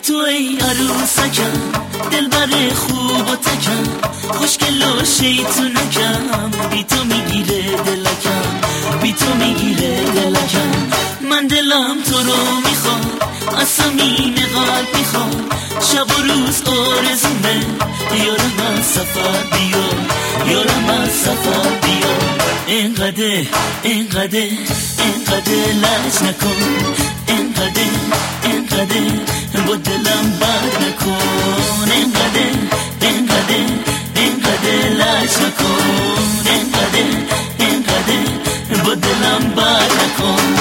تو ای عروسکم دلبر خوب و تکم، خوشگل و شیطونکم، بی تو میگیره دلکم، بی تو میگیره دلکم. من دلم تو رو میخواد، از صمیم قلب میخواد، شب و روز آرزومه، یارم از سفر بیا، یارم از سفر بیا. اینقدر اینقدر اینقدر لج نکن، اینقدر اینقدر با دلم بد نکن، اینقدر اینقدر اینقدر لج نکن، اینقدر اینقدر با دلم بد نکن.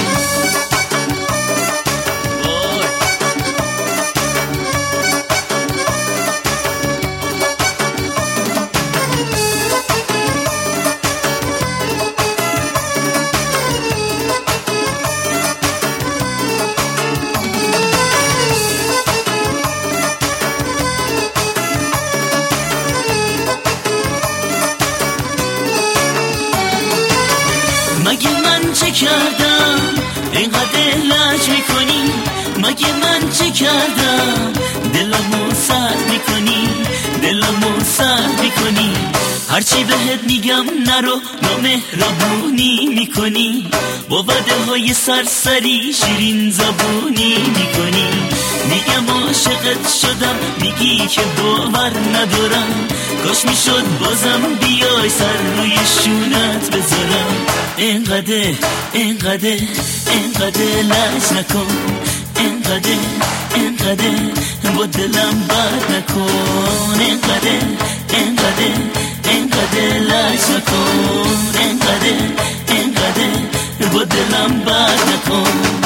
مگه من چه کردم اینقدر لج میکنی؟ مگه من چه کردم دلمو سرد میکنی، دلمو سرد میکنی؟ هرچی بهت میگم نرو، نامهربونی میکنی، با وعده های سرسری شیرین زبونی میکنی. میگم عاشقت شدم، میگی که باور ندارم، کاش میشد بازم بیای سر روی شونت بذارم. اینقدر اینقدر اینقدر لج نکن، اینقدر اینقدر با دلم بد نکن، اینقدر اینقدر اینقدر لج نکن، اینقدر اینقدر با دلم بد نکن.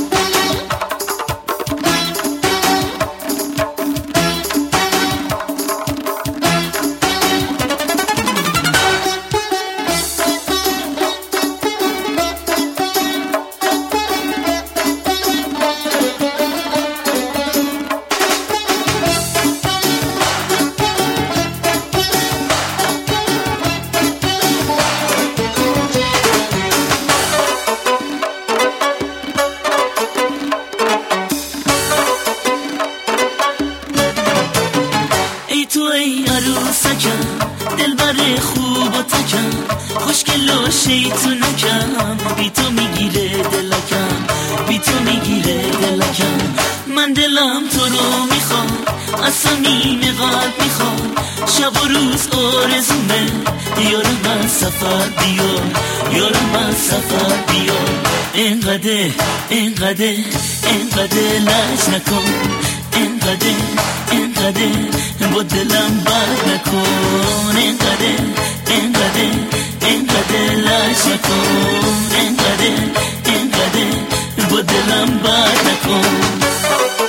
تو ای عروسکم دلبر خوب و تکم، خوشگل و شیطونکم، بی تو میگیره دلکم، بی تو میگیره دلکم. من دلم تو رو میخواد، از صمیم قلب میخواد، شب و روز آرزومه، یارم از سفر بیا، یارم از سفر بیا. اینقدر اینقدر اینقدر لج نکن، اینقدر اینقدر با دلم بد نکن، اینقدر اینقدر اینقدر لج نکن، اینقدر اینقدر با دلم بد نکن.